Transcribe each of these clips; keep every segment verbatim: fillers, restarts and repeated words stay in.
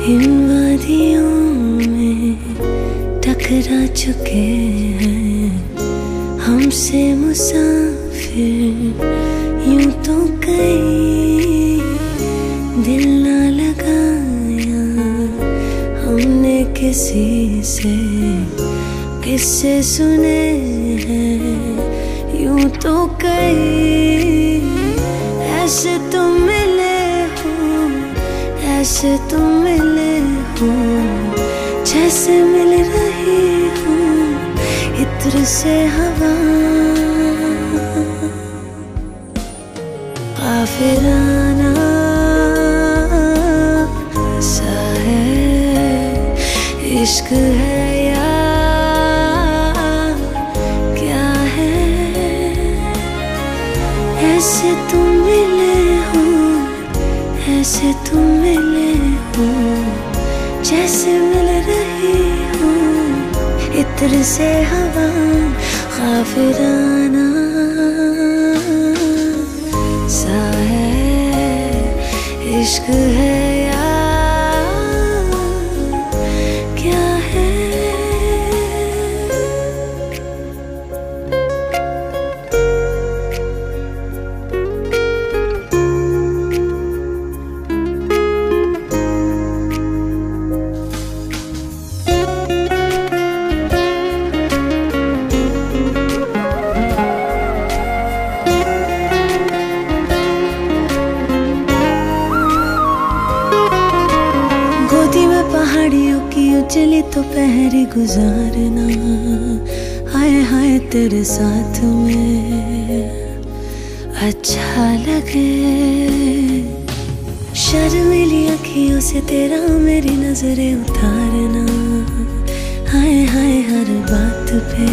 इन वादियों में टकरा चुके हैं हमसे मुसाफिर यूं तो कई दिल ना लगाया हमने किसी से किससे सुने हैं यूं तो कई ऐसे तुम मिले हो ऐसे तुम मिले हो जैसे मिल रही हूँ इत्र से हवा काफिराना सा है इश्क है या क्या है ऐसे तुम मिले हो ऐसे तुम मिले हो जैसे मिल रही हूँ इत्र से हवा काफिराना सा है इश्क है या क्या है। पहाड़ियों की उजली तो पहरी गुजारना हाय हाय तेरे साथ में अच्छा लगे शर्मीली अखियों से तेरा मेरी नजरें उतारना हाय हाय हर बात पे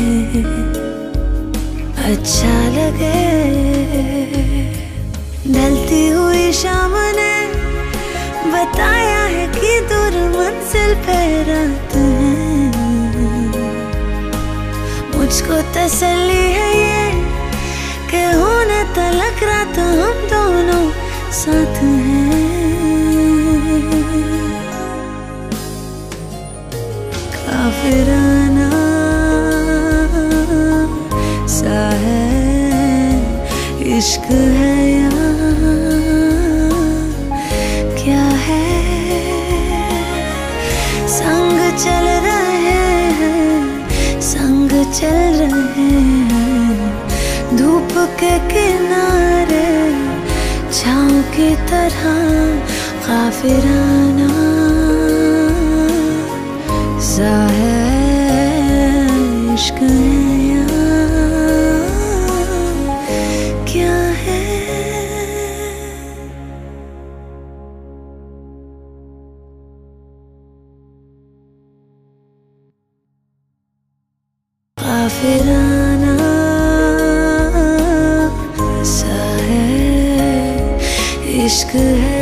अच्छा लगे ढलती हुई शाम ने बताया है कि दूर मंजिल पे रात है मुझको तसल्ली है ये कि होने तलक रात हम दोनों साथ हैं काफिराना सा है इश्क है या क्या है संग चल रहे हैं संग चल रहे हैं धूप के किनारे छाँव की तरह काफिराना सा है इश्क है या क्या है। काफिराना सा है इश्क है